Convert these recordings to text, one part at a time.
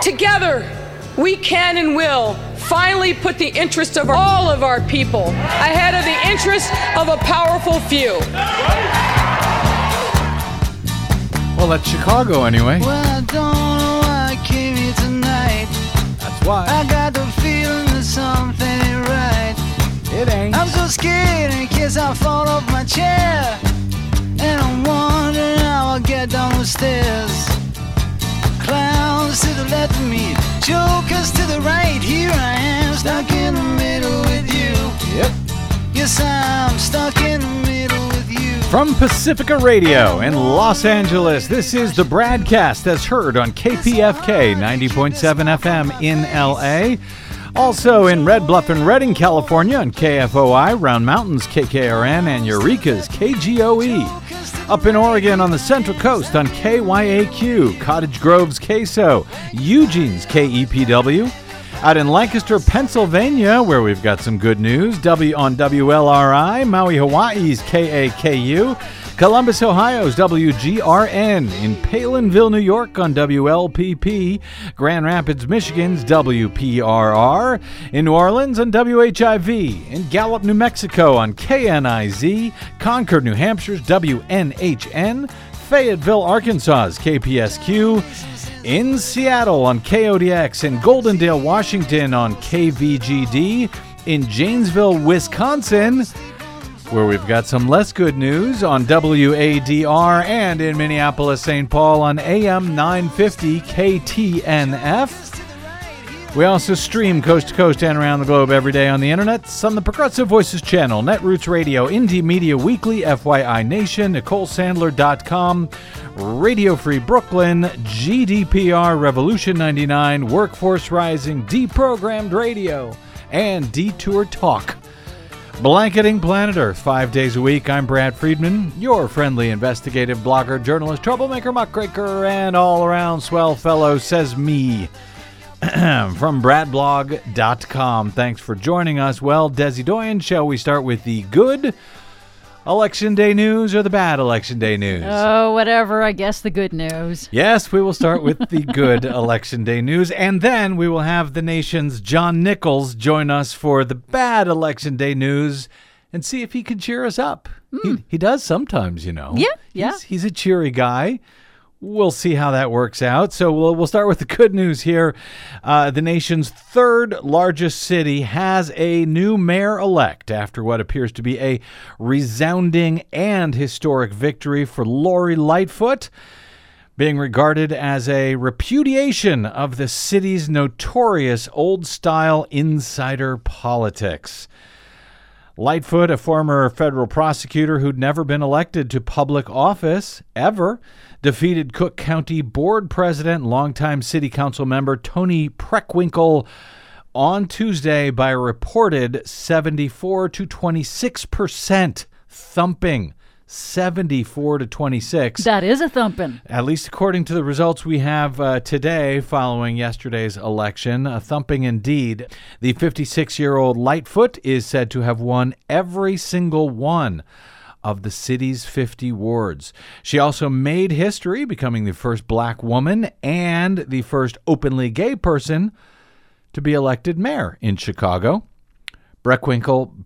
Together, we can and will finally put the interest of all of our people ahead of the interest of a powerful few. Well, that's Chicago anyway. Well, I don't know why I came here tonight. That's why. I got the feeling that something ain't right. It ain't. I'm so scared in case I fall off my chair. And I'm wondering how I'll get down the stairs. Clowns to the left of me, jokers to the right. Here I am, stuck in the middle with you. Yep. Yes, I'm stuck in the middle with you. From Pacifica Radio in Los Angeles, this is the Bradcast as heard on KPFK 90.7 FM in LA. Also in Red Bluff and Redding, California on KFOI, Round Mountains, KKRN, and Eureka's KGOE. Up in Oregon on the Central Coast on KYAQ, Cottage Grove's KSO, Eugene's KEPW. Out in Lancaster, Pennsylvania, where we've got some good news, on WLRI, Maui, Hawaii's KAKU, Columbus, Ohio's WGRN, in Palinville, New York on WLPP, Grand Rapids, Michigan's WPRR, in New Orleans on WHIV, in Gallup, New Mexico on KNIZ, Concord, New Hampshire's WNHN, Fayetteville, Arkansas's KPSQ, in Seattle on KODX, in Goldendale, Washington on KVGD, in Janesville, Wisconsin, where we've got some less good news on WADR, and in Minneapolis, St. Paul on AM 950 KTNF. We also stream coast to coast and around the globe every day on the internet on the Progressive Voices channel, Netroots Radio, Indie Media Weekly, FYI Nation, NicoleSandler.com, Radio Free Brooklyn, GDPR, Revolution 99, Workforce Rising, Deprogrammed Radio, and Detour Talk. Blanketing Planet Earth 5 days a week. I'm Brad Friedman, your friendly investigative blogger, journalist, troublemaker, muckraker, and all-around swell fellow, says me. From bradblog.com. Thanks for joining us. Well, Desi Doyen, shall we start with the good Election Day news or the bad Election Day news? Oh, whatever. I guess the good news. Yes, we will start with the good Election Day news, and then we will have the nation's John Nichols join us for the bad Election Day news and see if he can cheer us up. He does sometimes, you know. Yeah. He's a cheery guy. We'll see how that works out. So we'll start with the good news here. The nation's third largest city has a new mayor-elect after what appears to be a resounding and historic victory for Lori Lightfoot, being regarded as a repudiation of the city's notorious old-style insider politics. Lightfoot, a former federal prosecutor who'd never been elected to public office ever, defeated Cook County Board President and longtime City Council member Tony Preckwinkle on Tuesday by a reported 74 to 26% thumping. 74 to 26. That is a thumping. At least according to the results we have today following yesterday's election. A thumping indeed. The 56-year-old Lightfoot is said to have won every single one of the city's 50 wards. She also made history, becoming the first black woman and the first openly gay person to be elected mayor in Chicago. Preckwinkle,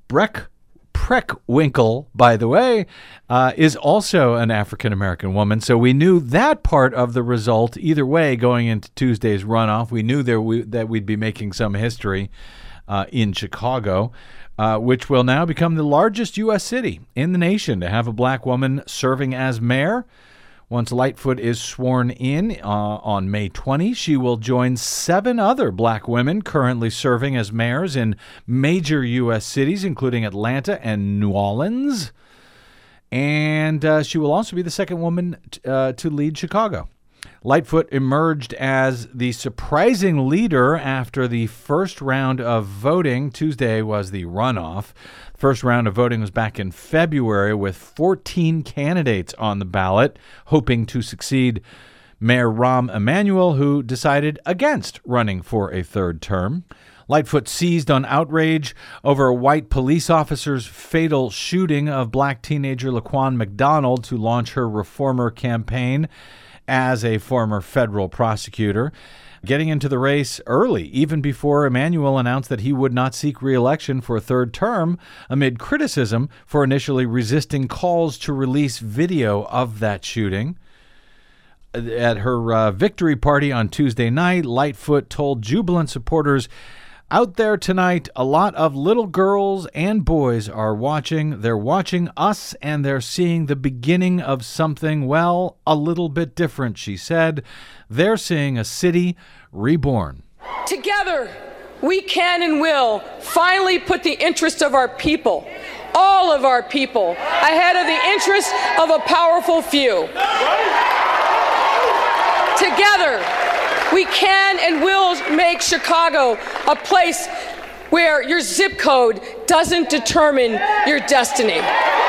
by the way, is also an African-American woman. So we knew that part of the result either way going into Tuesday's runoff. We knew that we'd be making some history in Chicago, which will now become the largest U.S. city in the nation to have a black woman serving as mayor. Once Lightfoot is sworn in on May 20, she will join 7 other black women currently serving as mayors in major U.S. cities, including Atlanta and New Orleans. And she will also be the second woman to lead Chicago. Lightfoot emerged as the surprising leader after the first round of voting. Tuesday was the runoff. First round of voting was back in February with 14 candidates on the ballot, hoping to succeed Mayor Rahm Emanuel, who decided against running for a third term. Lightfoot seized on outrage over a white police officer's fatal shooting of black teenager Laquan McDonald to launch her reformer campaign as a former federal prosecutor. getting into the race early, even before Emanuel announced that he would not seek re-election for a third term, amid criticism for initially resisting calls to release video of that shooting. At her victory party on Tuesday night, Lightfoot told jubilant supporters, "Out there tonight, a lot of little girls and boys are watching. They're watching us, and they're seeing the beginning of something, well, a little bit different," she said. They're seeing a city reborn. Together, we can and will finally put the interest of our people, all of our people, ahead of the interest of a powerful few. Together, we can and will make Chicago a place where your zip code doesn't determine your destiny.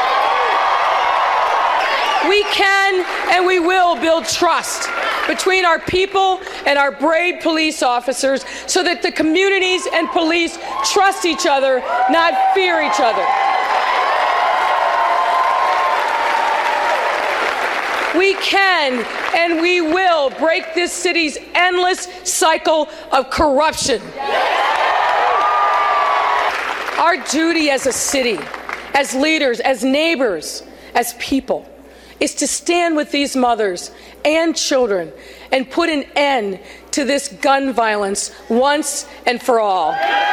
We can and we will build trust between our people and our brave police officers so that the communities and police trust each other, not fear each other. We can and we will break this city's endless cycle of corruption. Our duty as a city, as leaders, as neighbors, as people, is to stand with these mothers and children and put an end to this gun violence once and for all.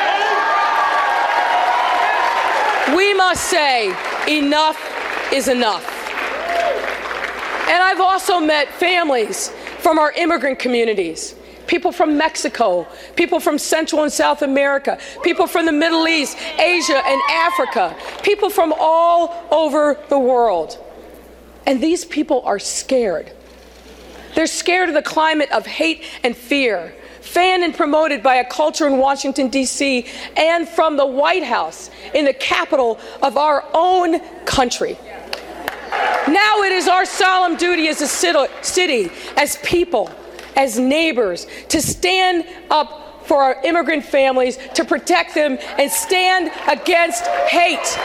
We must say, enough is enough. And I've also met families from our immigrant communities, people from Mexico, people from Central and South America, people from the Middle East, Asia, and Africa, people from all over the world. And these people are scared. They're scared of the climate of hate and fear, fanned and promoted by a culture in Washington, D.C., and from the White House, in the capital of our own country. Now it is our solemn duty as a city, as people, as neighbors, to stand up for our immigrant families, to protect them, and stand against hate.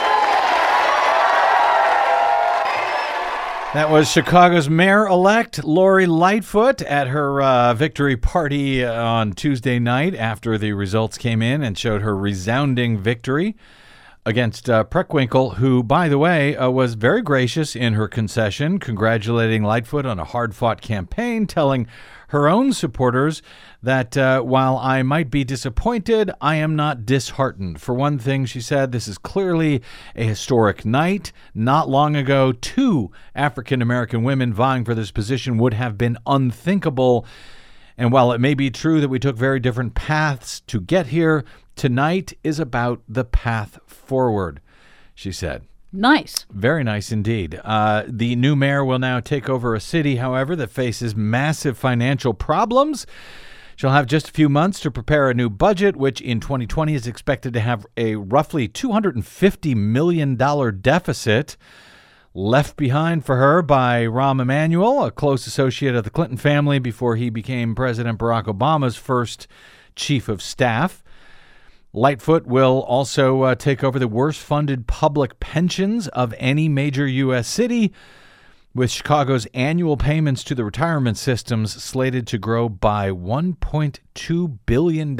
That was Chicago's mayor-elect Lori Lightfoot at her victory party on Tuesday night after the results came in and showed her resounding victory against Preckwinkle, who, by the way, was very gracious in her concession, congratulating Lightfoot on a hard-fought campaign, telling her own supporters that while I might be disappointed, I am not disheartened. For one thing, she said, this is clearly a historic night. Not long ago, 2 African-American women vying for this position would have been unthinkable. And while it may be true that we took very different paths to get here, tonight is about the path forward, she said. Nice. Very nice indeed. The new mayor will now take over a city, however, that faces massive financial problems. She'll have just a few months to prepare a new budget, which in 2020 is expected to have a roughly $250 million deficit. Left behind for her by Rahm Emanuel, a close associate of the Clinton family before he became President Barack Obama's first chief of staff. Lightfoot will also take over the worst-funded public pensions of any major U.S. city, with Chicago's annual payments to the retirement systems slated to grow by $1.2 billion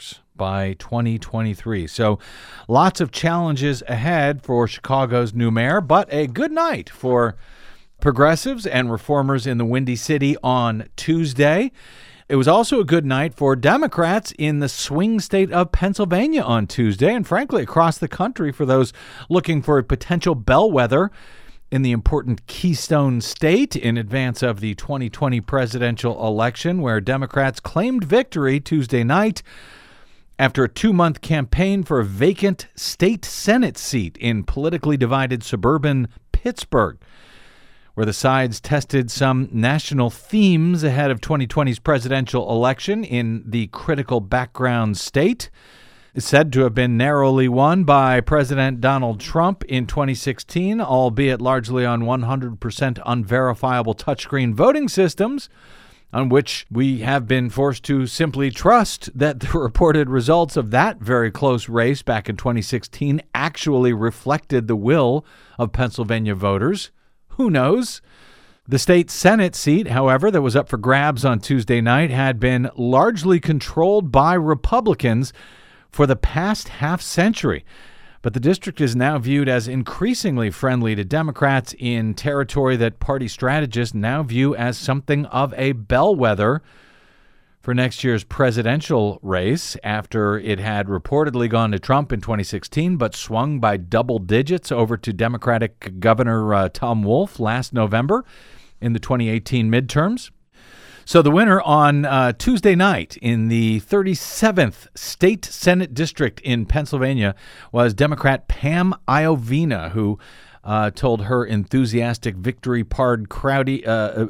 by 2023. So lots of challenges ahead for Chicago's new mayor, but a good night for progressives and reformers in the Windy City on Tuesday. It was also a good night for Democrats in the swing state of Pennsylvania on Tuesday, and frankly across the country for those looking for a potential bellwether in the important Keystone State in advance of the 2020 presidential election, where Democrats claimed victory Tuesday night after a 2-month campaign for a vacant state Senate seat in politically divided suburban Pittsburgh, where the sides tested some national themes ahead of 2020's presidential election in the critical background state. It's said to have been narrowly won by President Donald Trump in 2016, albeit largely on 100% unverifiable touchscreen voting systems, on which we have been forced to simply trust that the reported results of that very close race back in 2016 actually reflected the will of Pennsylvania voters. Who knows? The state Senate seat, however, that was up for grabs on Tuesday night had been largely controlled by Republicans for the past half century. But the district is now viewed as increasingly friendly to Democrats in territory that party strategists now view as something of a bellwether for next year's presidential race, after it had reportedly gone to Trump in 2016 but swung by double digits over to Democratic Governor Tom Wolf last November in the 2018 midterms. So the winner on Tuesday night in the 37th State Senate District in Pennsylvania was Democrat Pam Iovina, who told her enthusiastic Victory Party crowd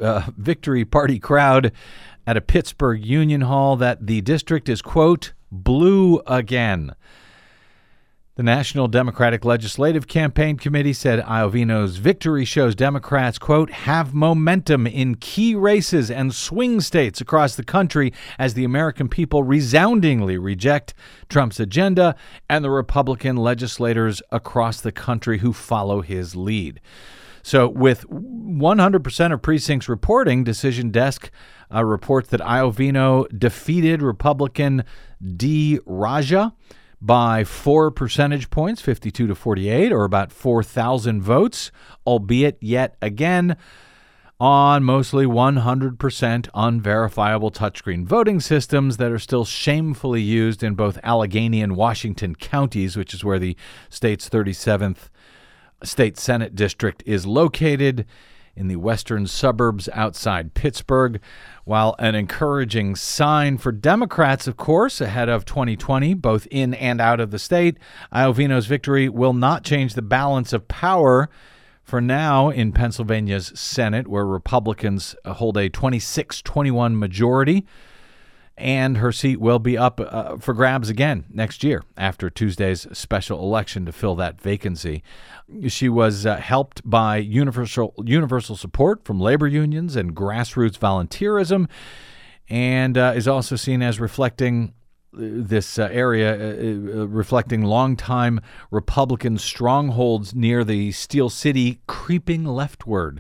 at a Pittsburgh Union Hall that the district is, quote, blue again. The National Democratic Legislative Campaign Committee said Iovino's victory shows Democrats, quote, have momentum in key races and swing states across the country as the American people resoundingly reject Trump's agenda and the Republican legislators across the country who follow his lead. So with 100% of precincts reporting, Decision Desk reports that Iovino defeated Republican D. Raja by 4 percentage points, 52 to 48, or about 4,000 votes, albeit yet again on mostly 100% unverifiable touchscreen voting systems that are still shamefully used in both Allegheny and Washington counties, which is where the state's 37th State Senate District is located, in the western suburbs outside Pittsburgh. While an encouraging sign for Democrats, of course, ahead of 2020, both in and out of the state, Iovino's victory will not change the balance of power for now in Pennsylvania's Senate, where Republicans hold a 26-21 majority. And her seat will be up for grabs again next year after Tuesday's special election to fill that vacancy. She was helped by universal support from labor unions and grassroots volunteerism, and is also seen as reflecting this reflecting longtime Republican strongholds near the Steel City creeping leftward.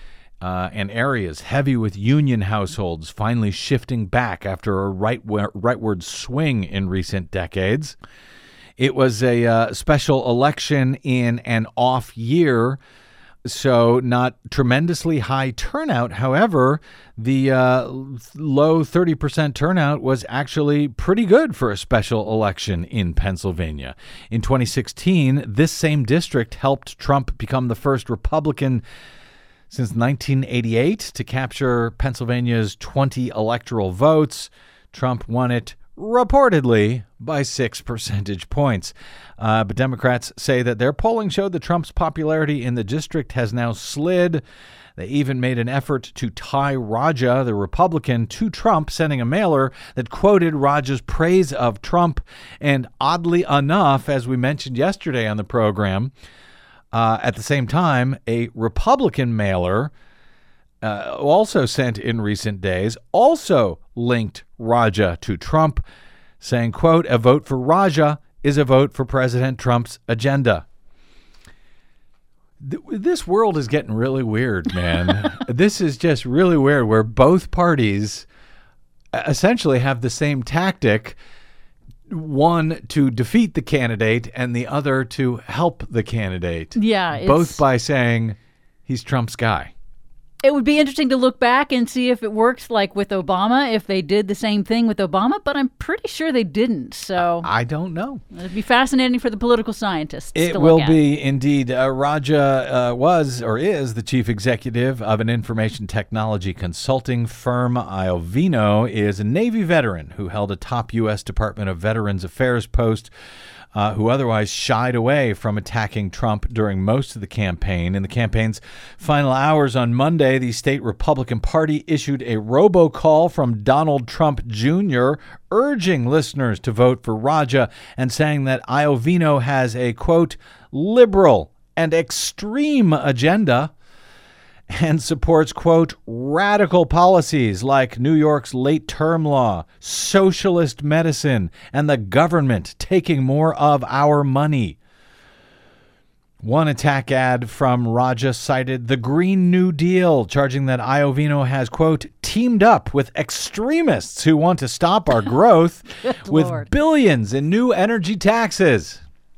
And areas heavy with union households finally shifting back after a rightward swing in recent decades. It was a special election in an off year, so not tremendously high turnout. However, the low 30% turnout was actually pretty good for a special election in Pennsylvania. In 2016, this same district helped Trump become the first Republican since 1988 to capture Pennsylvania's 20 electoral votes. Trump won it reportedly by 6 percentage points. But Democrats say that their polling showed that Trump's popularity in the district has now slid. They even made an effort to tie Raja, the Republican, to Trump, sending a mailer that quoted Raja's praise of Trump. And oddly enough, as we mentioned yesterday on the program, at the same time, a Republican mailer also sent in recent days also linked Raja to Trump, saying, quote, a vote for Raja is a vote for President Trump's agenda. This world is getting really weird, man. This is just really weird, where both parties essentially have the same tactic, one to defeat the candidate and the other to help the candidate. Yeah. Both by saying he's Trump's guy. It would be interesting to look back and see if it works like with Obama, if they did the same thing with Obama, but I'm pretty sure they didn't. So I don't know. It'd be fascinating for the political scientists to It look will at. be indeed. Raja was or is the chief executive of an information technology consulting firm. Iovino is a Navy veteran who held a top U.S. Department of Veterans Affairs post, who otherwise shied away from attacking Trump during most of the campaign. In the campaign's final hours on Monday, the state Republican Party issued a robocall from Donald Trump Jr., urging listeners to vote for Raja and saying that Iovino has a, quote, liberal and extreme agenda and supports, quote, radical policies like New York's late-term law, socialist medicine, and the government taking more of our money. One attack ad from Raja cited the Green New Deal, charging that Iovino has, quote, teamed up with extremists who want to stop our growth with Lord. billions in new energy taxes.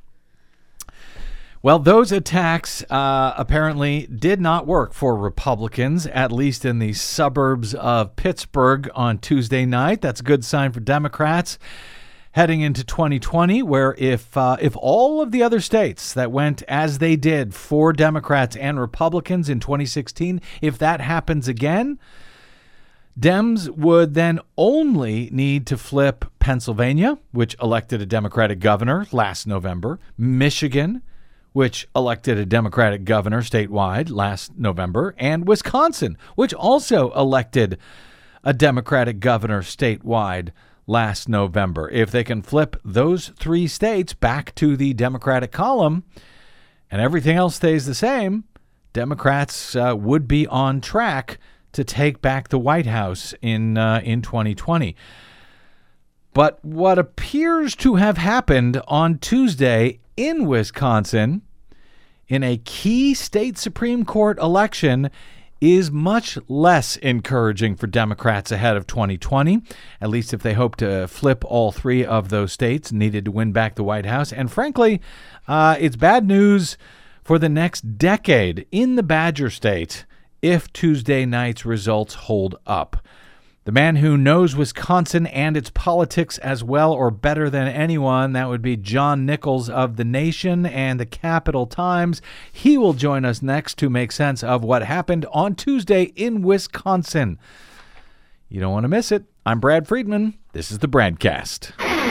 Well, those attacks apparently did not work for Republicans, at least in the suburbs of Pittsburgh on Tuesday night. That's a good sign for Democrats heading into 2020, where if all of the other states that went as they did for Democrats and Republicans in 2016, if that happens again, Dems would then only need to flip Pennsylvania, which elected a Democratic governor last November, Michigan, which elected a Democratic governor statewide last November, and Wisconsin, which also elected a Democratic governor statewide last November. If they can flip those three states back to the Democratic column and everything else stays the same, Democrats would be on track to take back the White House in 2020. But what appears to have happened on Tuesday in Wisconsin in a key state Supreme Court election is much less encouraging for Democrats ahead of 2020, at least if they hope to flip all three of those states needed to win back the White House. And frankly, it's bad news for the next decade in the Badger State if Tuesday night's results hold up. The man who knows Wisconsin and its politics as well or better than anyone, that would be John Nichols of The Nation and the Capital Times. He will join us next to make sense of what happened on Tuesday in Wisconsin. You don't want to miss it. I'm Brad Friedman. This is the Bradcast.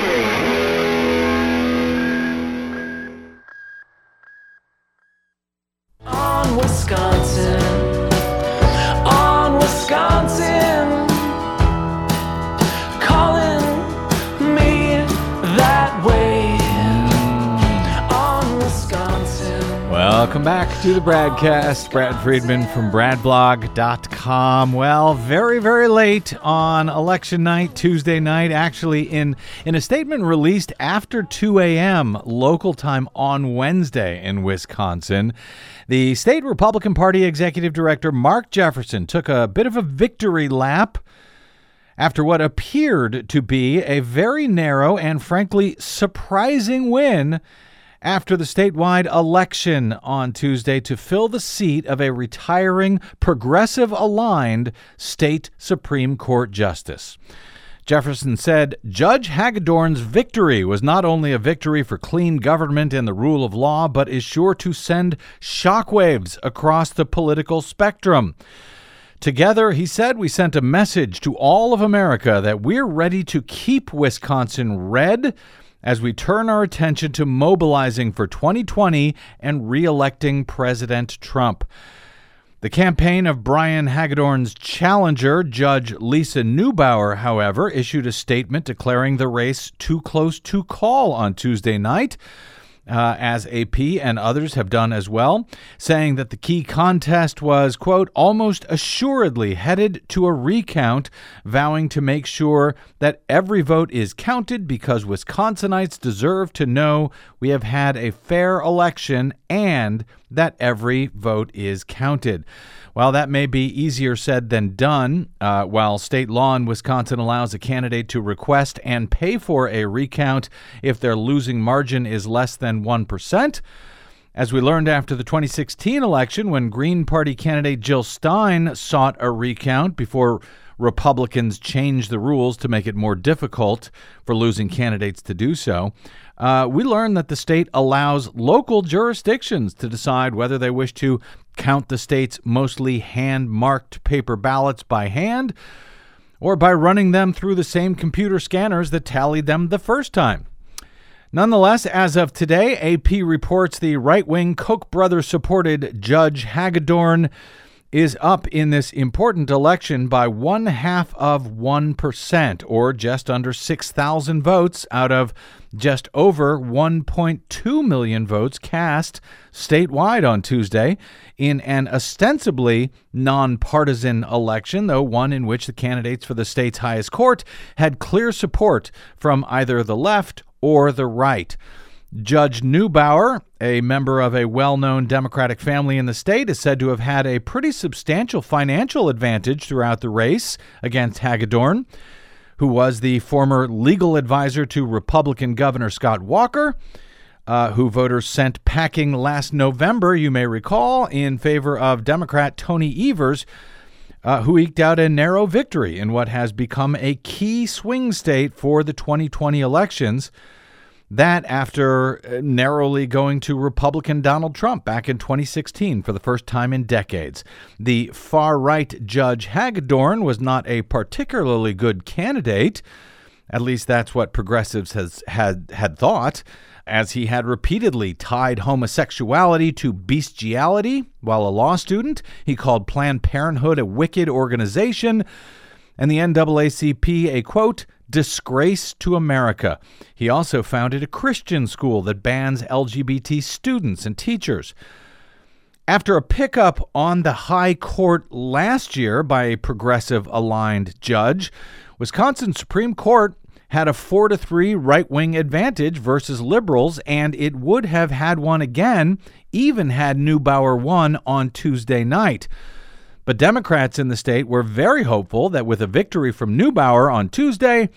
On Wisconsin, on Wisconsin, calling me that way. On Wisconsin. Welcome back to the Bradcast. Brad Friedman from bradblog.com. Well, very, very late on election night, Tuesday night, actually in a statement released after 2 a.m. local time on Wednesday in Wisconsin, the state Republican Party Executive Director Mark Jefferson took a bit of a victory lap after what appeared to be a very narrow and frankly surprising win after the statewide election on Tuesday to fill the seat of a retiring, progressive-aligned state Supreme Court justice. Jefferson said Judge Hagedorn's victory was not only a victory for clean government and the rule of law, but is sure to send shockwaves across the political spectrum. Together, he said, we sent a message to all of America that we're ready to keep Wisconsin red as we turn our attention to mobilizing for 2020 and re-electing President Trump. The campaign of Brian Hagedorn's challenger, Judge Lisa Neubauer, however, issued a statement declaring the race too close to call on Tuesday night, as AP and others have done as well, saying that the key contest was, quote, almost assuredly headed to a recount, vowing to make sure that every vote is counted because Wisconsinites deserve to know we have had a fair election and that every vote is counted. While that may be easier said than done, while state law in Wisconsin allows a candidate to request and pay for a recount if their losing margin is less than 1%, as we learned after the 2016 election when Green Party candidate Jill Stein sought a recount before Republicans changed the rules to make it more difficult for losing candidates to do so, we learned that the state allows local jurisdictions to decide whether they wish to count the state's mostly hand-marked paper ballots by hand or by running them through the same computer scanners that tallied them the first time. Nonetheless, as of today, AP reports the right-wing Koch brothers-supported Judge Hagedorn is up in this important election by 0.5%, or just under 6,000 votes out of just over 1.2 million votes cast statewide on Tuesday in an ostensibly nonpartisan election, though one in which the candidates for the state's highest court had clear support from either the left or the right. Judge Neubauer, a member of a well-known Democratic family in the state, is said to have had a pretty substantial financial advantage throughout the race against Hagedorn, who was the former legal advisor to Republican Governor Scott Walker, who voters sent packing last November, you may recall, in favor of Democrat Tony Evers, who eked out a narrow victory in what has become a key swing state for the 2020 elections. That after narrowly going to Republican Donald Trump back in 2016 for the first time in decades. The far-right Judge Hagedorn was not a particularly good candidate. At least that's what progressives had thought, as he had repeatedly tied homosexuality to bestiality while a law student. He called Planned Parenthood a wicked organization, and the NAACP a, quote, disgrace to America. He also founded a Christian school that bans LGBT students and teachers. After a pickup on the high court last year by a progressive-aligned judge, Wisconsin Supreme Court had a 4-3 right-wing advantage versus liberals, and it would have had one again, even had Neubauer won on Tuesday night. But Democrats in the state were very hopeful that with a victory from Neubauer on Tuesday,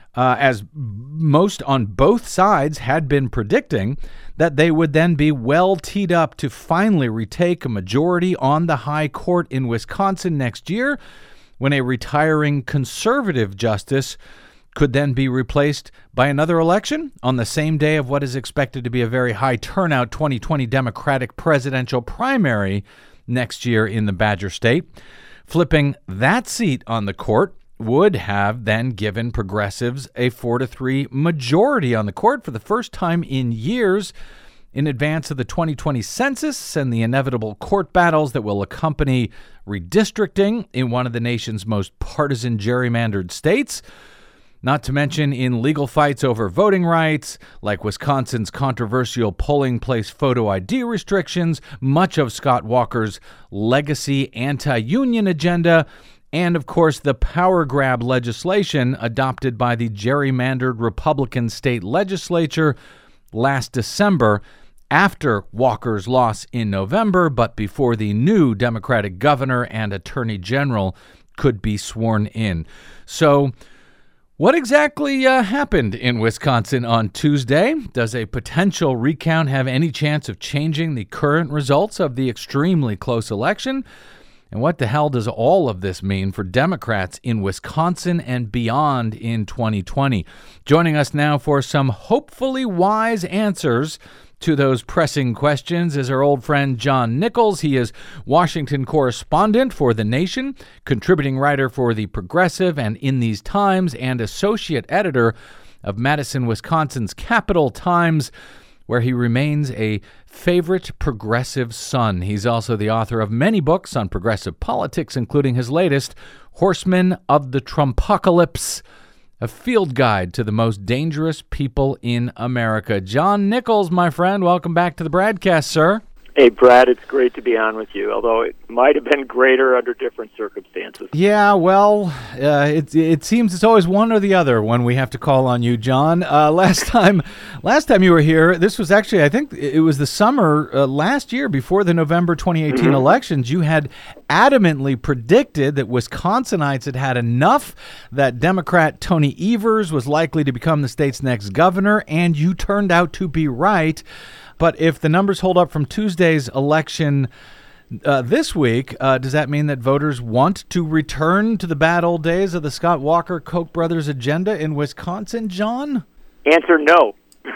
as most on both sides had been predicting, that they would then be well teed up to finally retake a majority on the high court in Wisconsin next year, when a retiring conservative justice could then be replaced by another election on the same day of what is expected to be a very high turnout 2020 Democratic presidential primary next year in the Badger State. Flipping that seat on the court would have then given progressives a 4-3 majority on the court for the first time in years, in advance of the 2020 census and the inevitable court battles that will accompany redistricting in one of the nation's most partisan gerrymandered states. Not to mention in legal fights over voting rights, like Wisconsin's controversial polling place photo ID restrictions, much of Scott Walker's legacy anti-union agenda, and, of course, the power grab legislation adopted by the gerrymandered Republican state legislature last December after Walker's loss in November, but before the new Democratic governor and attorney general could be sworn in. So, what exactly happened in Wisconsin on Tuesday? Does a potential recount have any chance of changing the current results of the extremely close election? And what the hell does all of this mean for Democrats in Wisconsin and beyond in 2020? Joining us now for some hopefully wise answers to those pressing questions is our old friend John Nichols. He is Washington correspondent for The Nation, contributing writer for The Progressive and In These Times, and associate editor of Madison, Wisconsin's Capital Times, where he remains a favorite progressive son. He's also the author of many books on progressive politics, including his latest, Horsemen of the Trumpocalypse, a field guide to the most dangerous people in America. John Nichols, my friend, welcome back to the broadcast, sir. Hey, Brad, it's great to be on with you, although it might have been greater under different circumstances. Yeah, well, it seems it's always one or the other when we have to call on you, John. Last time you were here, this was actually, I think it was the summer last year before the November 2018 elections. You had adamantly predicted that Wisconsinites had had enough, that Democrat Tony Evers was likely to become the state's next governor, and you turned out to be right. But if the numbers hold up from Tuesday's election this week, does that mean that voters want to return to the bad old days of the Scott Walker Koch brothers agenda in Wisconsin, John? Answer no.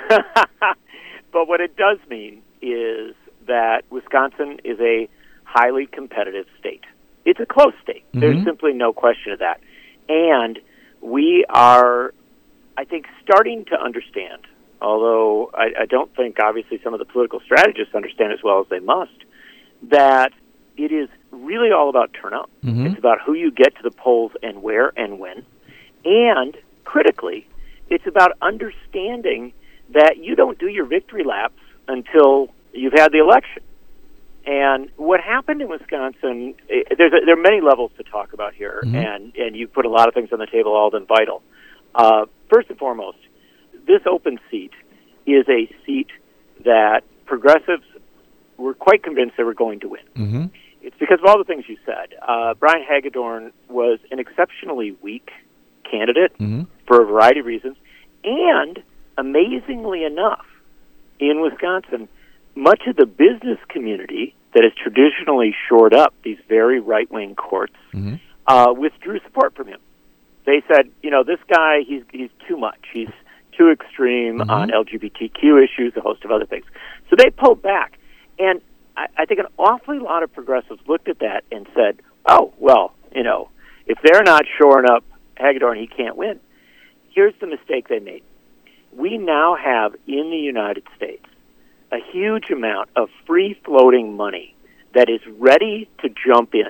But what it does mean is that Wisconsin is a highly competitive state. It's a close state. There's simply no question of that. And we are, I think, starting to understand, although I don't think, obviously, some of the political strategists understand as well as they must, that it is really all about turnout. It's about who you get to the polls and where and when. And, critically, it's about understanding that you don't do your victory laps until you've had the election. And what happened in Wisconsin, there are many levels to talk about here, and you put a lot of things on the table, all of them vital. First and foremost, this open seat is a seat that progressives were quite convinced they were going to win. Mm-hmm. It's because of all the things you said. Brian Hagedorn was an exceptionally weak candidate for a variety of reasons, and amazingly enough, in Wisconsin, much of the business community that has traditionally shored up these very right-wing courts withdrew support from him. They said, this guy, he's too much. He's too extreme on LGBTQ issues, a host of other things. So they pulled back. And I think an awfully lot of progressives looked at that and said, oh, well, if they're not shoring up Hagedorn, he can't win. Here's the mistake they made. We now have in the United States a huge amount of free-floating money that is ready to jump in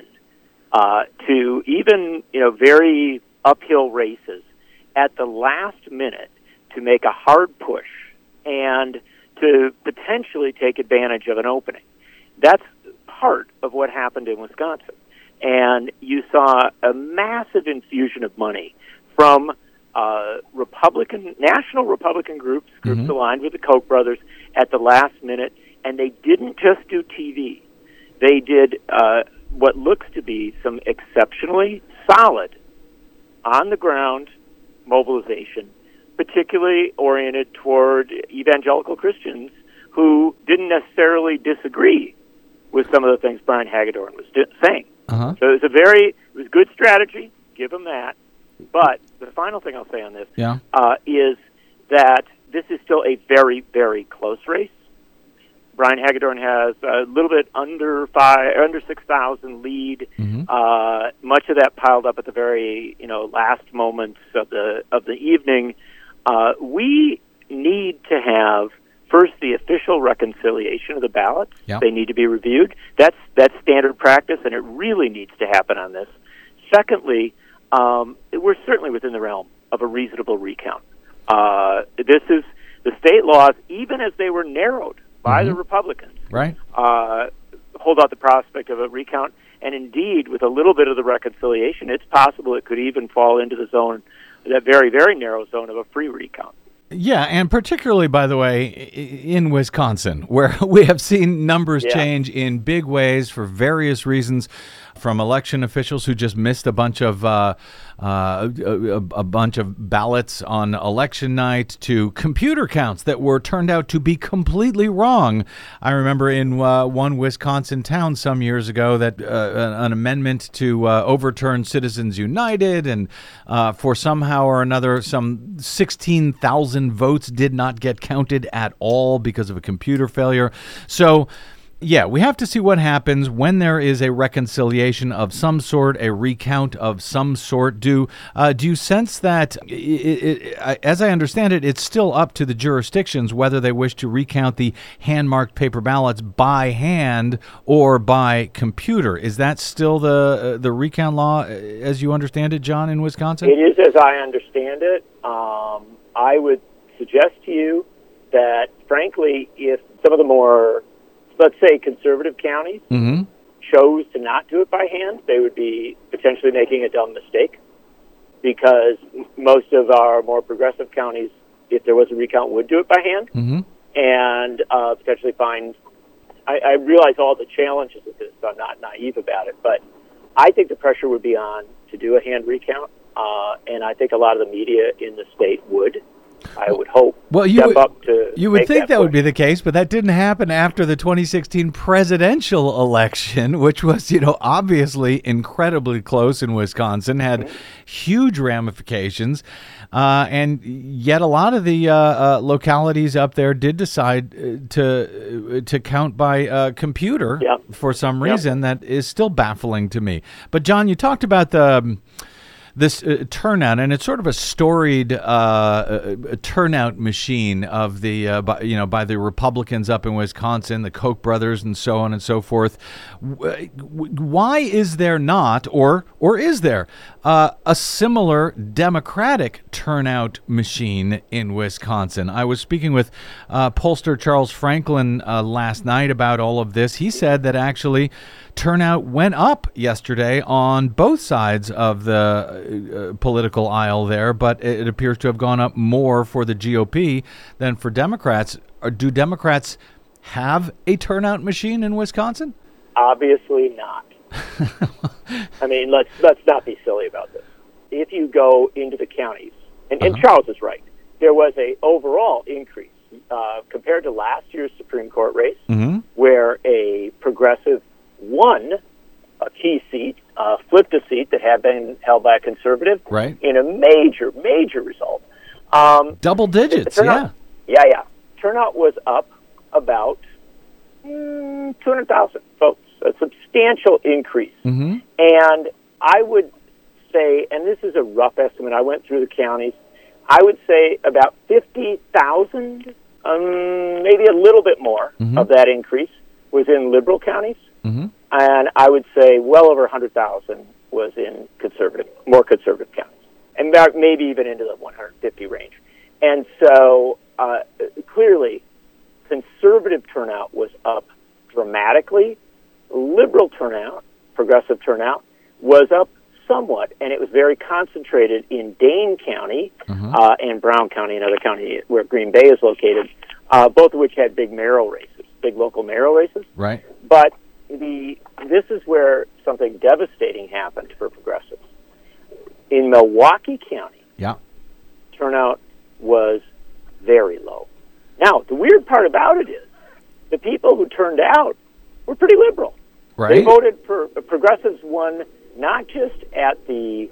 to even, very uphill races at the last minute to make a hard push and to potentially take advantage of an opening. That's part of what happened in Wisconsin. And you saw a massive infusion of money from national Republican groups aligned with the Koch brothers at the last minute, and they didn't just do TV. They did what looks to be some exceptionally solid, on-the-ground mobilization, particularly oriented toward evangelical Christians who didn't necessarily disagree with some of the things Brian Hagedorn was saying. So it was good strategy, give him that. But the final thing I'll say on this is that this is still a very, very close race. Brian Hagedorn has a little bit under 6,000 lead. Much of that piled up at the very last moments of the evening. We need to have first the official reconciliation of the ballots. They need to be reviewed. That's standard practice, and it really needs to happen on this. Secondly, we're certainly within the realm of a reasonable recount. This is the state laws, even as they were narrowed by the Republicans, hold out the prospect of a recount. And indeed, with a little bit of the reconciliation, it's possible it could even fall into the zone, that very, very narrow zone of a free recount. Yeah, and particularly, by the way, in Wisconsin, where we have seen numbers change in big ways for various reasons, from election officials who just missed a bunch of ballots on election night to computer counts that were turned out to be completely wrong. I remember in one Wisconsin town some years ago that an amendment to overturn Citizens United, and for somehow or another, some 16,000 votes did not get counted at all because of a computer failure. So, yeah, we have to see what happens when there is a reconciliation of some sort, a recount of some sort. Do you sense that, as I understand it, it's still up to the jurisdictions whether they wish to recount the hand-marked paper ballots by hand or by computer? Is that still the recount law as you understand it, John, in Wisconsin? It is as I understand it. I would suggest to you that, frankly, if some of the more, let's say, conservative counties chose to not do it by hand, they would be potentially making a dumb mistake, because most of our more progressive counties, if there was a recount, would do it by hand and potentially find. I realize all the challenges of this, so I'm not naive about it, but I think the pressure would be on to do a hand recount, and I think a lot of the media in the state would. I would hope. Well, you would think that would be the case, but that didn't happen after the 2016 presidential election, which was, obviously incredibly close in Wisconsin, had huge ramifications, and yet a lot of the localities up there did decide to count by computer for some reason that is still baffling to me. But John, you talked about this turnout, and it's sort of a storied turnout machine of the by the Republicans up in Wisconsin, the Koch brothers, and so on and so forth. Why is there not, or is there a similar Democratic turnout machine in Wisconsin? I was speaking with pollster Charles Franklin last night about all of this. He said that actually turnout went up yesterday on both sides of the political aisle there, but it appears to have gone up more for the GOP than for Democrats. Do Democrats have a turnout machine in Wisconsin? Obviously not. I mean, let's not be silly about this. If you go into the counties, and Charles is right, there was a overall increase compared to last year's Supreme Court race, where a progressive won a key seat, flipped a seat that had been held by a conservative, right, in a major result. Double digits, yeah. Turnout was up about 200,000 votes, a substantial increase. And I would say, and this is a rough estimate, I went through the counties, I would say about 50,000, maybe a little bit more of that increase was in liberal counties. And I would say well over 100,000 was in more conservative counties. And maybe even into the 150 range. And so clearly, conservative turnout was up dramatically. Liberal turnout, progressive turnout, was up somewhat, and it was very concentrated in Dane County and Brown County, another county where Green Bay is located, both of which had big local mayoral races. Right. But this is where something devastating happened for progressives. In Milwaukee County, turnout was very low. Now, the weird part about it is the people who turned out were pretty liberal. Right. They voted for progressives won not just at the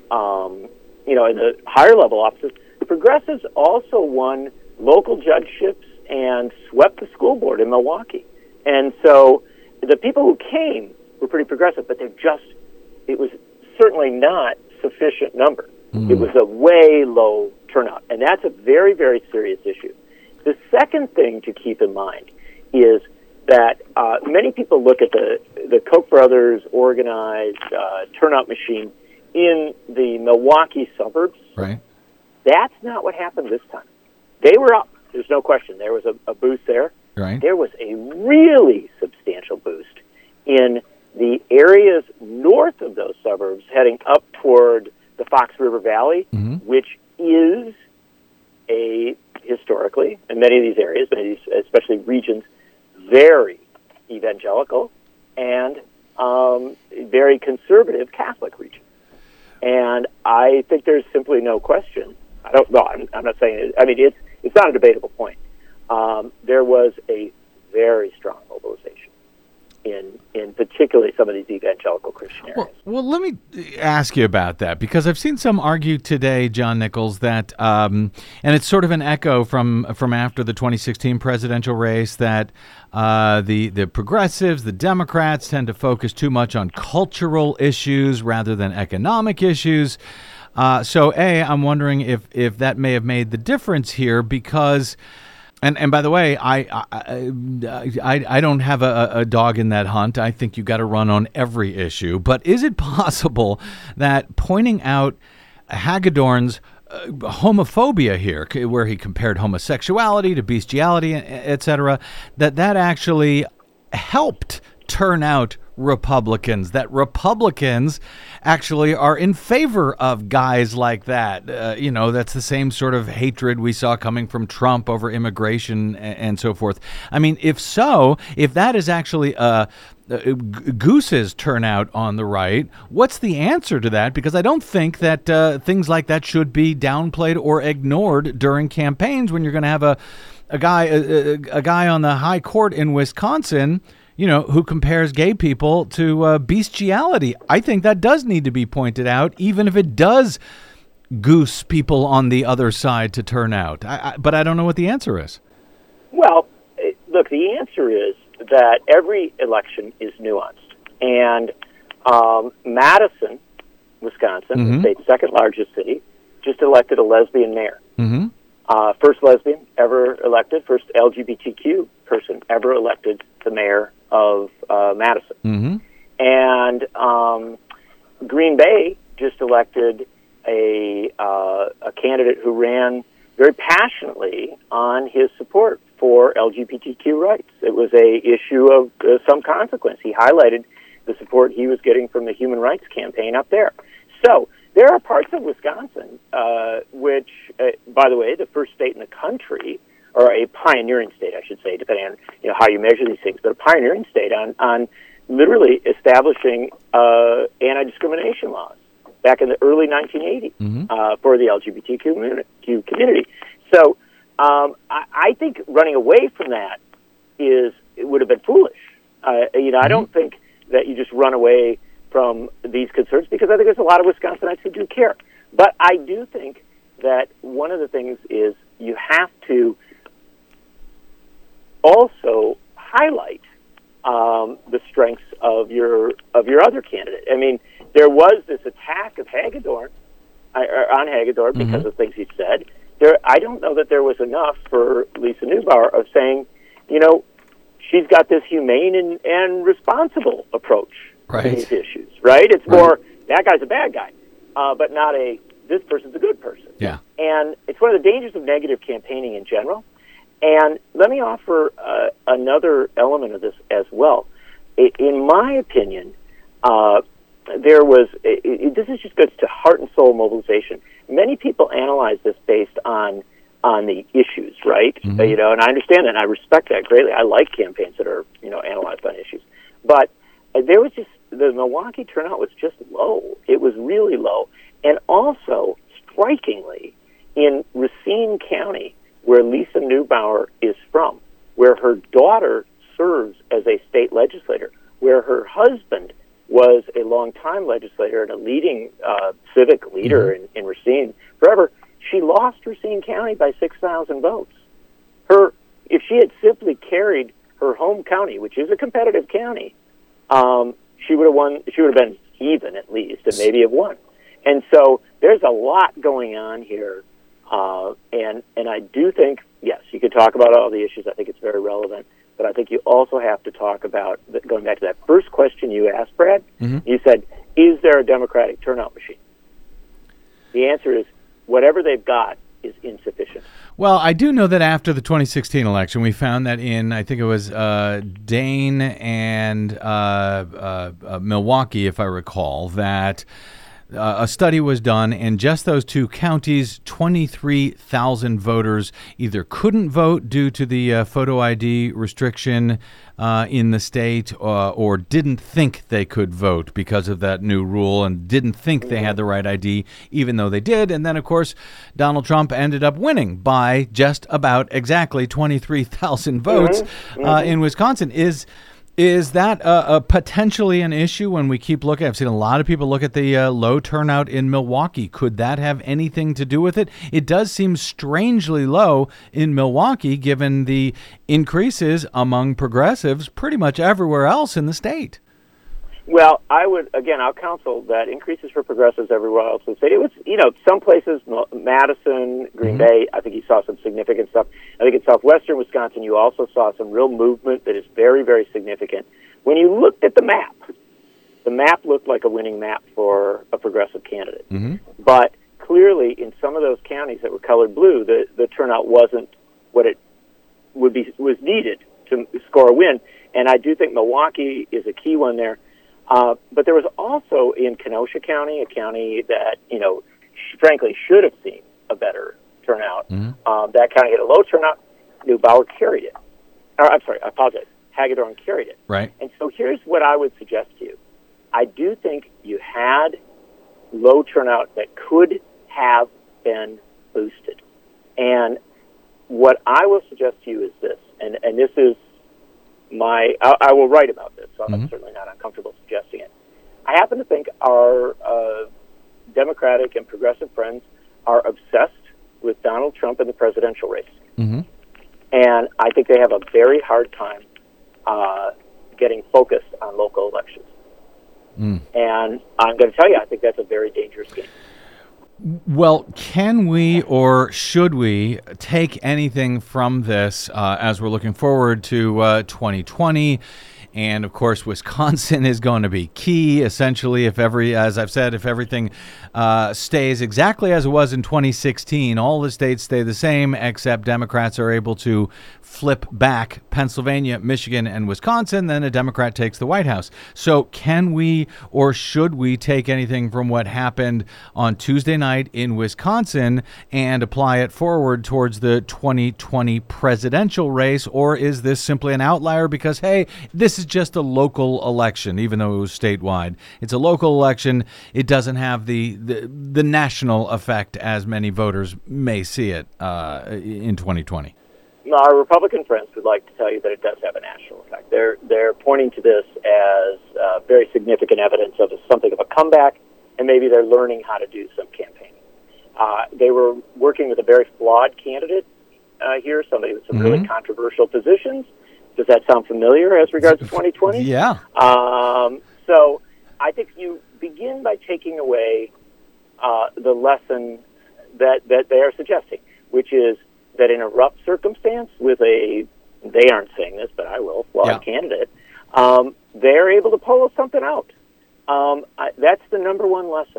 in the higher level offices. The progressives also won local judgeships and swept the school board in Milwaukee. And so the people who came were pretty progressive, but it was certainly not sufficient number. It was a way low turnout, and that's a very, very serious issue. The second thing to keep in mind is that many people look at the Koch brothers organized turnout machine in the Milwaukee suburbs. Right. That's not what happened this time. They were up. There's no question. There was a boost there. Right. There was a really substantial boost in the areas north of those suburbs heading up toward the Fox River Valley, which is historically, in many of these areas, especially regions, very evangelical and very conservative Catholic region. And I think there's simply no question. I'm not saying it. I mean, it's not a debatable point. There was a very strong mobilization in particularly some of these evangelical Christian areas. Well, let me ask you about that, because I've seen some argue today, John Nichols, that, and it's sort of an echo from after the 2016 presidential race, that the progressives, the Democrats, tend to focus too much on cultural issues rather than economic issues. So, I'm wondering if that may have made the difference here, because... And by the way, I don't have a dog in that hunt. I think you got to run on every issue. But is it possible that pointing out Hagedorn's homophobia here, where he compared homosexuality to bestiality, etc., that actually helped turn out Republicans, that Republicans actually are in favor of guys like that? That's the same sort of hatred we saw coming from Trump over immigration and so forth. I mean, if that is actually Goose's turnout on the right, what's the answer to that? Because I don't think that things like that should be downplayed or ignored during campaigns when you're going to have a guy on the high court in Wisconsin, who compares gay people to bestiality. I think that does need to be pointed out, even if it does goose people on the other side to turn out. But I don't know what the answer is. Well, look, the answer is that every election is nuanced. And Madison, Wisconsin, the state's second largest city, just elected a lesbian mayor. First lesbian ever elected, first LGBTQ person ever elected the mayor of Madison. And Green Bay just elected a candidate who ran very passionately on his support for LGBTQ rights. It was a issue of some consequence. He highlighted the support he was getting from the Human Rights Campaign up there. So there are parts of Wisconsin, which, by the way, the first state in the country, or a pioneering state, I should say, depending on how you measure these things, but a pioneering state on literally establishing anti-discrimination laws back in the early 1980s for the LGBTQ community. So I think running away from that it would have been foolish. I don't think that you just run away from these concerns, because I think there's a lot of Wisconsinites who do care. But I do think that one of the things is you have to also highlight the strengths of your other candidate. I mean, there was this attack of Hagedorn on Hagedorn because of things he said. I don't know that there was enough for Lisa Neubauer of saying, she's got this humane and responsible approach to these issues, right? It's more, that guy's a bad guy, but not this person's a good person. Yeah. And it's one of the dangers of negative campaigning in general. And let me offer another element of this as well. In my opinion, this is just goes to heart and soul mobilization. Many people analyze this based on the issues, right? And I understand that, and I respect that greatly. I like campaigns that are, analyzed on issues. But there was the Milwaukee turnout was just low. It was really low. And also, strikingly, in Racine County, where Lisa Neubauer is from, where her daughter serves as a state legislator, where her husband was a longtime legislator and a leading civic leader in Racine forever, she lost Racine County by 6,000 votes. If she had simply carried her home county, which is a competitive county, she would have won. She would have been even at least, and maybe have won. And so there's a lot going on here, and I do think, yes, you could talk about all the issues. I think it's very relevant, but I think you also have to talk about, going back to that first question you asked, Brad. You said, "Is there a Democratic turnout machine?" The answer is, whatever they've got is insufficient. Well, I do know that after the 2016 election, we found that in, I think it was Dane and Milwaukee, if I recall, that a study was done, and just those two counties, 23,000 voters either couldn't vote due to the photo ID restriction in the state, or didn't think they could vote because of that new rule, and didn't think they had the right ID, even though they did. And then, of course, Donald Trump ended up winning by just about exactly 23,000 votes in Wisconsin. Is that potentially an issue when we keep looking? I've seen a lot of people look at the low turnout in Milwaukee. Could that have anything to do with it? It does seem strangely low in Milwaukee, given the increases among progressives pretty much everywhere else in the state. Well, I'll counsel that increases for progressives everywhere else. Would say it was, some places, Madison, Green Bay, I think you saw some significant stuff. I think in southwestern Wisconsin, you also saw some real movement that is very, very significant. When you looked at the map looked like a winning map for a progressive candidate. But clearly, in some of those counties that were colored blue, the turnout wasn't what it was needed to score a win. And I do think Milwaukee is a key one there. But there was also in Kenosha County, a county that, frankly should have seen a better turnout. That county had a low turnout. Neubauer carried it. I'm sorry, I apologize. Hagedorn carried it. Right. And so here's what I would suggest to you. I do think you had low turnout that could have been boosted. And what I will suggest to you is this, and this is I will write about this, so I'm certainly not uncomfortable suggesting it. I happen to think our Democratic and progressive friends are obsessed with Donald Trump and the presidential race. And I think they have a very hard time getting focused on local elections. And I'm going to tell you, I think that's a very dangerous game. Well, can we or should we take anything from this as we're looking forward to 2020 And of course, Wisconsin is going to be key. Essentially, as I've said, if everything stays exactly as it was in 2016, all the states stay the same, except Democrats are able to flip back Pennsylvania, Michigan, and Wisconsin. Then a Democrat takes the White House. So can we or should we take anything from what happened on Tuesday night in Wisconsin and apply it forward towards the 2020 presidential race? Or is this simply an outlier because, hey, this is just a local election, even though it was statewide? It's a local election. It doesn't have the national effect as many voters may see it in 2020. Our Republican friends would like to tell you that it does have a national effect. They're pointing to this as very significant evidence of something of a comeback, and maybe they're learning how to do some campaigning. They were working with a very flawed candidate here, somebody with some really controversial positions. Does that sound familiar as regards to 2020? Yeah. So I think you begin by taking away the lesson that they are suggesting, which is that in a rough circumstance with they aren't saying this, but I will, flawed candidate, they're able to pull something out. That's the number one lesson.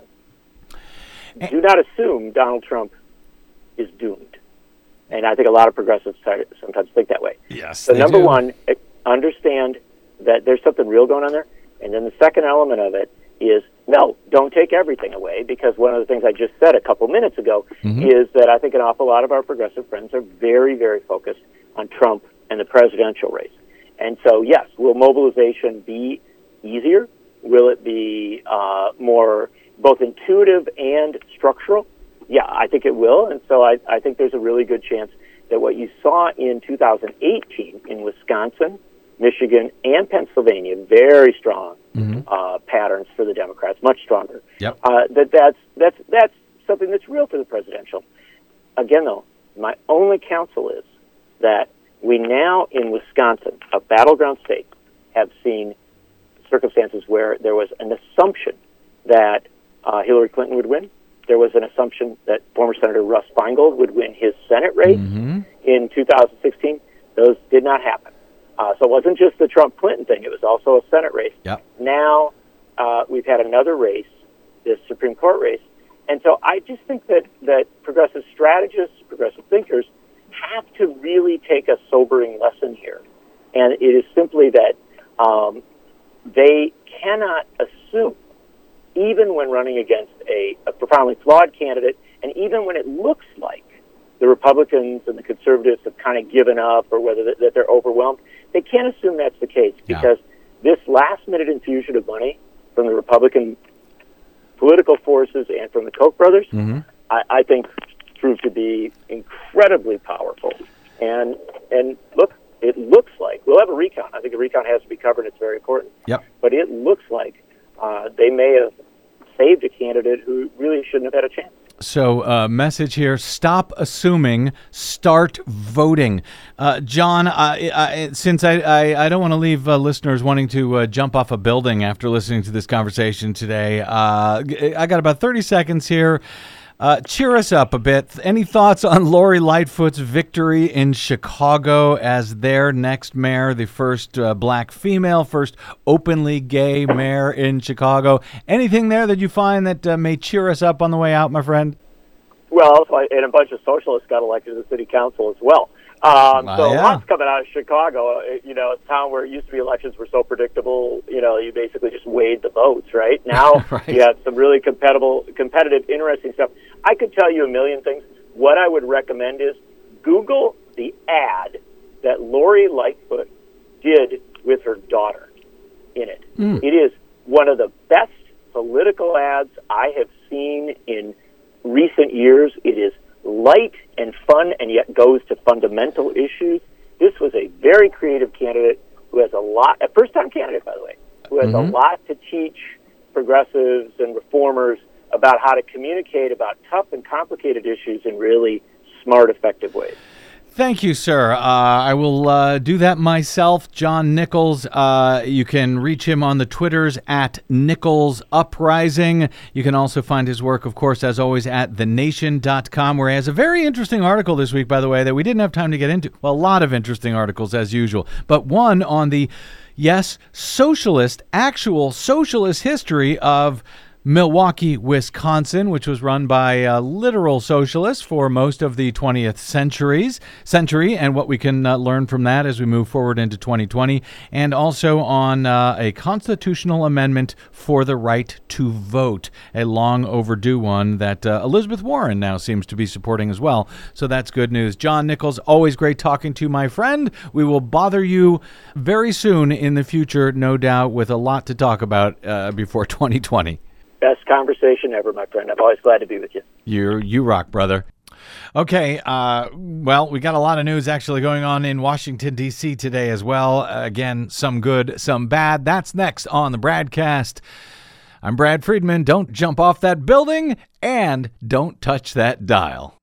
Do not assume Donald Trump is doomed. And I think a lot of progressives sometimes think that way. Yes, so number one, understand that there's something real going on there. And then the second element of it is, no, don't take everything away, because one of the things I just said a couple minutes ago is that I think an awful lot of our progressive friends are very, very focused on Trump and the presidential race. And so, yes, will mobilization be easier? Will it be more both intuitive and structural? Yeah, I think it will. And so I think there's a really good chance that what you saw in 2018 in Wisconsin, Michigan, and Pennsylvania, very strong patterns for the Democrats, much stronger. Yep. That's something that's real for the presidential. Again, though, my only counsel is that we now in Wisconsin, a battleground state, have seen circumstances where there was an assumption that Hillary Clinton would win. There was an assumption that former Senator Russ Feingold would win his Senate race in 2016. Those did not happen. So it wasn't just the Trump-Clinton thing. It was also a Senate race. Yep. Now we've had another race, this Supreme Court race. And so I just think that progressive strategists, progressive thinkers, have to really take a sobering lesson here. And it is simply that they cannot assume, even when running against a profoundly flawed candidate, and even when it looks like the Republicans and the conservatives have kind of given up, or whether that they're overwhelmed, they can't assume that's the case, because this last-minute infusion of money from the Republican political forces and from the Koch brothers, I think proved to be incredibly powerful. And look, it looks like we'll have a recount. I think a recount has to be covered. It's very important. Yep. But it looks like they may have saved a candidate who really shouldn't have had a chance. So, message here: stop assuming, start voting. John, since I don't want to leave listeners wanting to jump off a building after listening to this conversation today, I got about 30 seconds here. Cheer us up a bit. Any thoughts on Lori Lightfoot's victory in Chicago as their next mayor, the first black female, first openly gay mayor in Chicago? Anything there that you find that may cheer us up on the way out, my friend? Well, and a bunch of socialists got elected to the city council as well. Lots coming out of Chicago, a town where it used to be elections were so predictable, you basically just weighed the votes, right? Now you have some really competitive, interesting stuff. I could tell you a million things. What I would recommend is Google the ad that Lori Lightfoot did with her daughter in it. It is one of the best political ads I have seen in recent years. It is light and fun, and yet goes to fundamental issues. This was a very creative candidate who has a first-time candidate, by the way, who has a lot to teach progressives and reformers about how to communicate about tough and complicated issues in really smart, effective ways. Thank you, sir. I will do that myself. John Nichols. You can reach him on the Twitters at Nichols Uprising. You can also find his work, of course, as always, at thenation.com, where he has a very interesting article this week, by the way, that we didn't have time to get into. Well, a lot of interesting articles, as usual, but one on the, yes, actual socialist history of Milwaukee, Wisconsin, which was run by literal socialists for most of the 20th century, and what we can learn from that as we move forward into 2020, and also on a constitutional amendment for the right to vote, a long overdue one that Elizabeth Warren now seems to be supporting as well. So that's good news. John Nichols, always great talking to my friend. We will bother you very soon in the future, no doubt, with a lot to talk about before 2020. Best conversation ever, my friend. I'm always glad to be with you. You rock, brother. Okay, well, we got a lot of news actually going on in Washington, D.C. today as well. Again, some good, some bad. That's next on the Bradcast. I'm Brad Friedman. Don't jump off that building and don't touch that dial.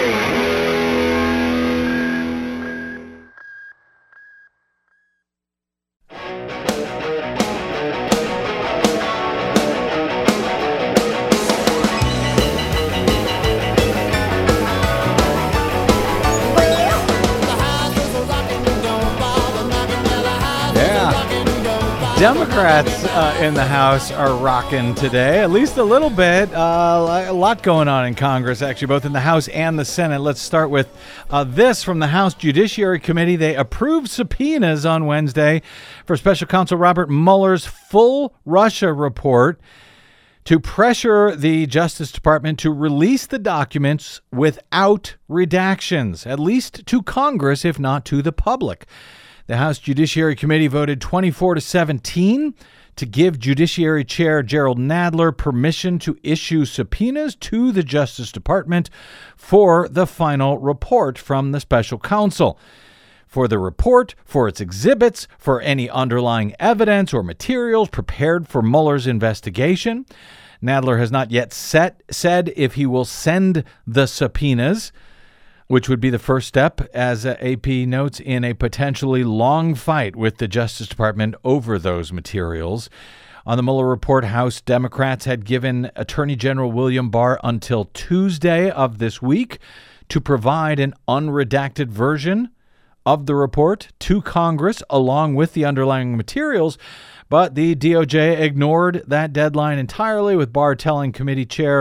Democrats in the House are rocking today, at least a little bit. A lot going on in Congress, actually, both in the House and the Senate. Let's start with this from the House Judiciary Committee. They approved subpoenas on Wednesday for Special Counsel Robert Mueller's full Russia report to pressure the Justice Department to release the documents without redactions, at least to Congress, if not to the public. The House Judiciary Committee voted 24-17 to give Judiciary Chair Jerrold Nadler permission to issue subpoenas to the Justice Department for the final report from the special counsel. For the report, for its exhibits, for any underlying evidence or materials prepared for Mueller's investigation. Nadler has not yet said if he will send the subpoenas, which would be the first step, as AP notes, in a potentially long fight with the Justice Department over those materials. On the Mueller report, House Democrats had given Attorney General William Barr until Tuesday of this week to provide an unredacted version of the report to Congress along with the underlying materials, but the DOJ ignored that deadline entirely, with Barr telling committee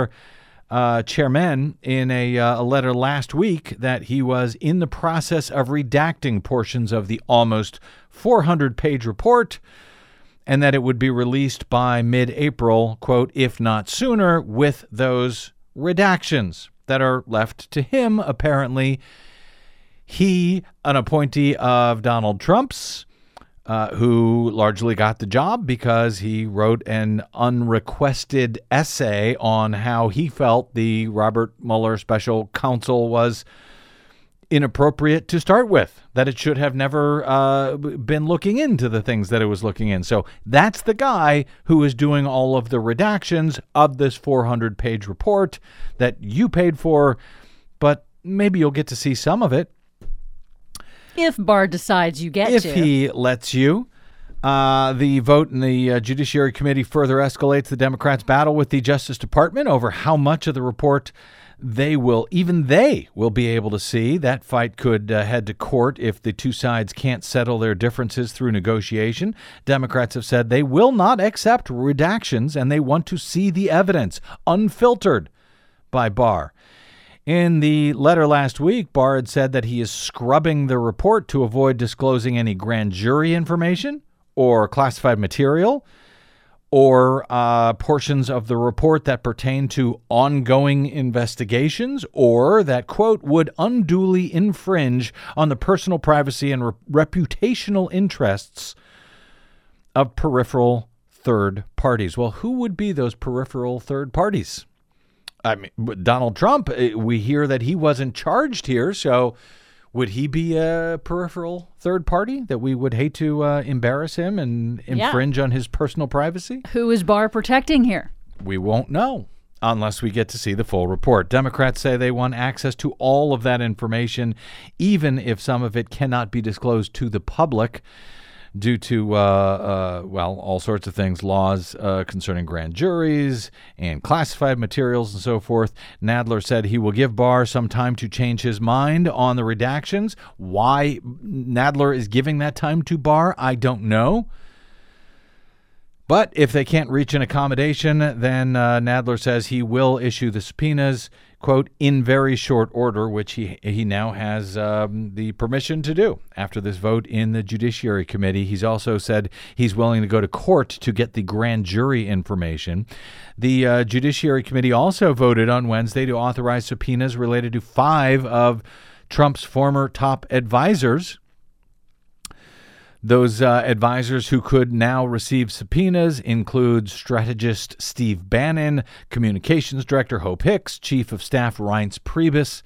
chairman in a letter last week that he was in the process of redacting portions of the almost 400-page report and that it would be released by mid-April, quote, if not sooner, with those redactions that are left to him, apparently. He, an appointee of Donald Trump's, who largely got the job because he wrote an unrequested essay on how he felt the Robert Mueller special counsel was inappropriate to start with, that it should have never been looking into the things that it was looking in. So that's the guy who is doing all of the redactions of this 400-page report that you paid for, but maybe you'll get to see some of it. If Barr decides you get to. If he lets you. The vote in the Judiciary Committee further escalates the Democrats' battle with the Justice Department over how much of the report they will be able to see. That fight could head to court if the two sides can't settle their differences through negotiation. Democrats have said they will not accept redactions and they want to see the evidence unfiltered by Barr. In the letter last week, Barr had said that he is scrubbing the report to avoid disclosing any grand jury information or classified material or portions of the report that pertain to ongoing investigations or that, quote, would unduly infringe on the personal privacy and reputational interests of peripheral third parties. Well, who would be those peripheral third parties? I mean, Donald Trump, we hear that he wasn't charged here, so would he be a peripheral third party that we would hate to embarrass him and infringe on his personal privacy? Who is Barr protecting here? We won't know. unless we get to see the full report. Democrats say they want access to all of that information, even if some of it cannot be disclosed to the public due to, all sorts of things, laws concerning grand juries and classified materials and so forth. Nadler said he will give Barr some time to change his mind on the redactions. Why Nadler is giving that time to Barr, I don't know. But if they can't reach an accommodation, then Nadler says he will issue the subpoenas, quote, in very short order, which he now has the permission to do after this vote in the Judiciary Committee. He's also said he's willing to go to court to get the grand jury information. The Judiciary Committee also voted on Wednesday to authorize subpoenas related to 5 of Trump's former top advisors. Those advisors who could now receive subpoenas include strategist Steve Bannon, communications director Hope Hicks, chief of staff Reince Priebus,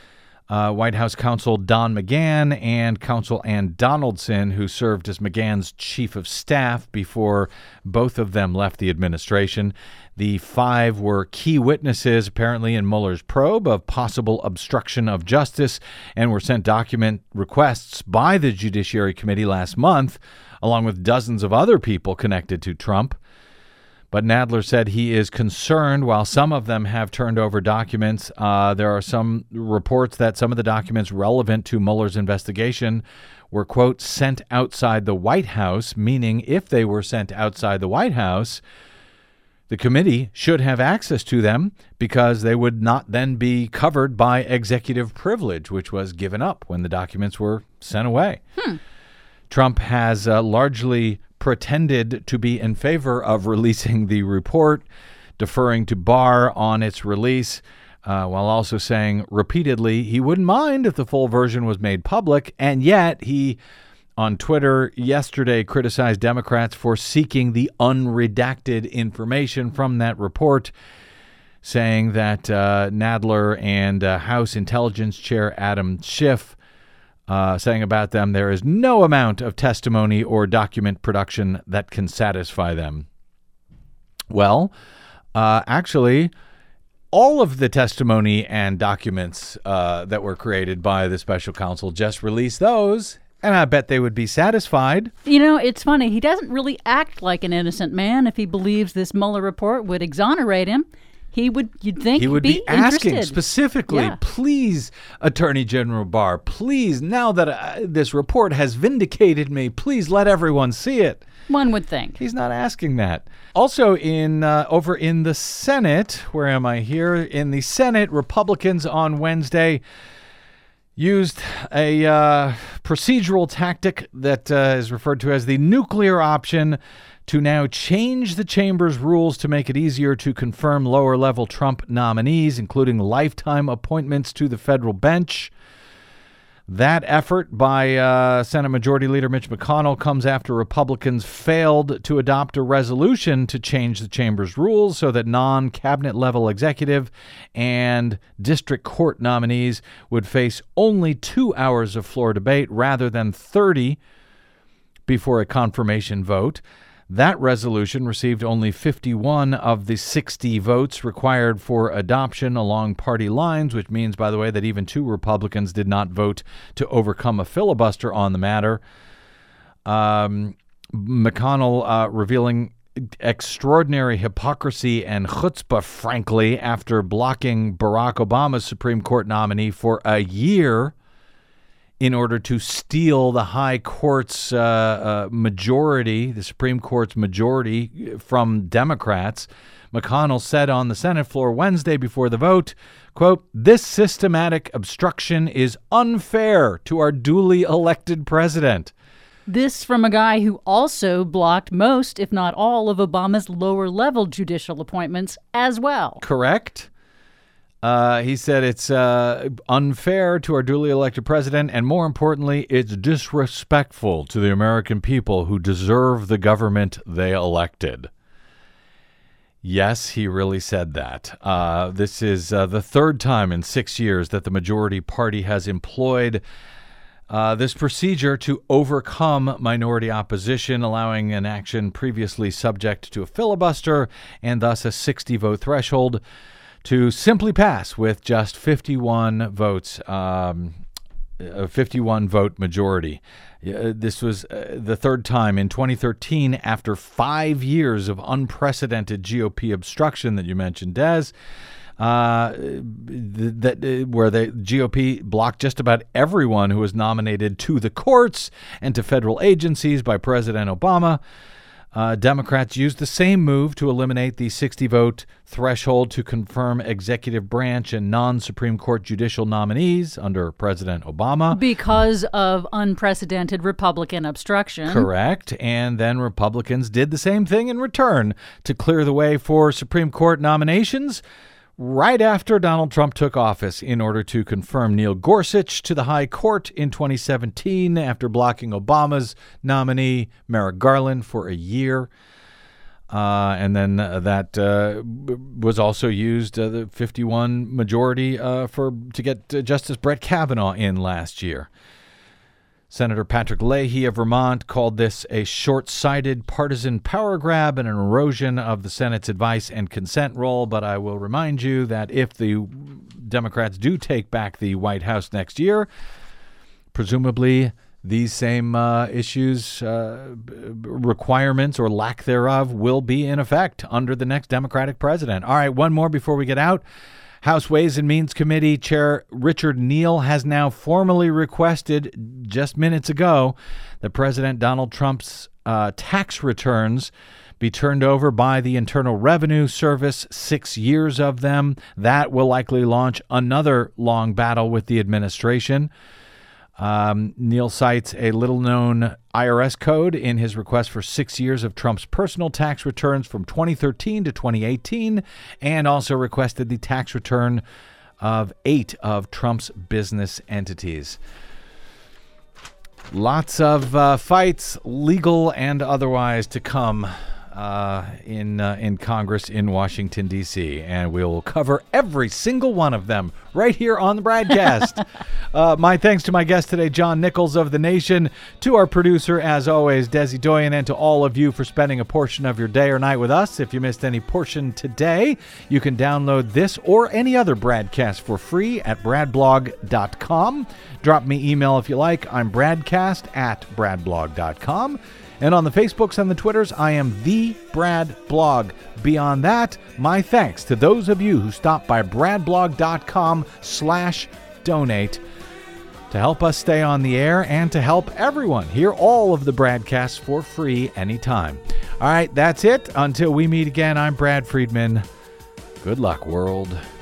White House counsel Don McGahn, and counsel Ann Donaldson, who served as McGahn's chief of staff before both of them left the administration. The 5 were key witnesses, apparently, in Mueller's probe of possible obstruction of justice, and were sent document requests by the Judiciary Committee last month, along with dozens of other people connected to Trump. But Nadler said he is concerned. While some of them have turned over documents, there are some reports that some of the documents relevant to Mueller's investigation were, quote, sent outside the White House, meaning if they were sent outside the White House, the committee should have access to them because they would not then be covered by executive privilege, which was given up when the documents were sent away. Trump has largely pretended to be in favor of releasing the report, deferring to Barr on its release, while also saying repeatedly he wouldn't mind if the full version was made public. And yet he, on Twitter yesterday, criticized Democrats for seeking the unredacted information from that report, saying that Nadler and House Intelligence Chair Adam Schiff saying about them, there is no amount of testimony or document production that can satisfy them. Well, actually, all of the testimony and documents that were created by the special counsel, just released those, and I bet they would be satisfied. You know, it's funny. He doesn't really act like an innocent man. If he believes this Mueller report would exonerate him, you'd think he would be asking interested. Specifically, please, Attorney General Barr, please, now that this report has vindicated me, please let everyone see it. One would think. He's not asking that. Also, over in the Senate, where am I here? In the Senate, Republicans on Wednesday used a procedural tactic that is referred to as the nuclear option to now change the chamber's rules to make it easier to confirm lower-level Trump nominees, including lifetime appointments to the federal bench. That effort by Senate Majority Leader Mitch McConnell comes after Republicans failed to adopt a resolution to change the chamber's rules so that non-cabinet level executive and district court nominees would face only 2 hours of floor debate rather than 30 before a confirmation vote. That resolution received only 51 of the 60 votes required for adoption along party lines, which means, by the way, that even 2 Republicans did not vote to overcome a filibuster on the matter. McConnell revealing extraordinary hypocrisy and chutzpah, frankly, after blocking Barack Obama's Supreme Court nominee for a year in order to steal the high court's majority, the Supreme Court's majority from Democrats. McConnell said on the Senate floor Wednesday before the vote, quote, "This systematic obstruction is unfair to our duly elected president." This from a guy who also blocked most, if not all, of Obama's lower-level judicial appointments as well. Correct. He said it's unfair to our duly elected president, and more importantly, it's disrespectful to the American people who deserve the government they elected. Yes, he really said that. This is the 3rd time in 6 years that the majority party has employed This procedure to overcome minority opposition, allowing an action previously subject to a filibuster and thus a 60-vote threshold to simply pass with just 51 votes, a 51-vote majority. This was the third time in 2013, after 5 years of unprecedented GOP obstruction that you mentioned, Des, where the GOP blocked just about everyone who was nominated to the courts and to federal agencies by President Obama. Democrats used the same move to eliminate the 60-vote threshold to confirm executive branch and non-Supreme Court judicial nominees under President Obama. Because of unprecedented Republican obstruction. Correct. And then Republicans did the same thing in return to clear the way for Supreme Court nominations right after Donald Trump took office in order to confirm Neil Gorsuch to the High Court in 2017 after blocking Obama's nominee, Merrick Garland, for a year. And then that was also used, the 51 majority, to get Justice Brett Kavanaugh in last year. Senator Patrick Leahy of Vermont called this a short-sighted partisan power grab and an erosion of the Senate's advice and consent role. But I will remind you that if the Democrats do take back the White House next year, presumably these same issues, requirements or lack thereof, will be in effect under the next Democratic president. All right, one more before we get out. House Ways and Means Committee Chair Richard Neal has now formally requested, just minutes ago, that President Donald Trump's tax returns be turned over by the Internal Revenue Service, 6 years of them. That will likely launch another long battle with the administration. Neal cites a little-known IRS code in his request for 6 years of Trump's personal tax returns from 2013 to 2018, and also requested the tax return of 8 of Trump's business entities. Lots of fights, legal and otherwise, to come in Congress in Washington, D.C., and we'll cover every single one of them right here on the BradCast. My thanks to my guest today, John Nichols of The Nation, to our producer, as always, Desi Doyen, and to all of you for spending a portion of your day or night with us. If you missed any portion today, you can download this or any other BradCast for free at bradblog.com. Drop me email if you like. I'm bradcast@bradblog.com. And on the Facebooks and the Twitters, I am The Brad Blog. Beyond that, my thanks to those of you who stopped by bradblog.com/donate to help us stay on the air and to help everyone hear all of the BradCasts for free anytime. All right, that's it. Until we meet again, I'm Brad Friedman. Good luck, world.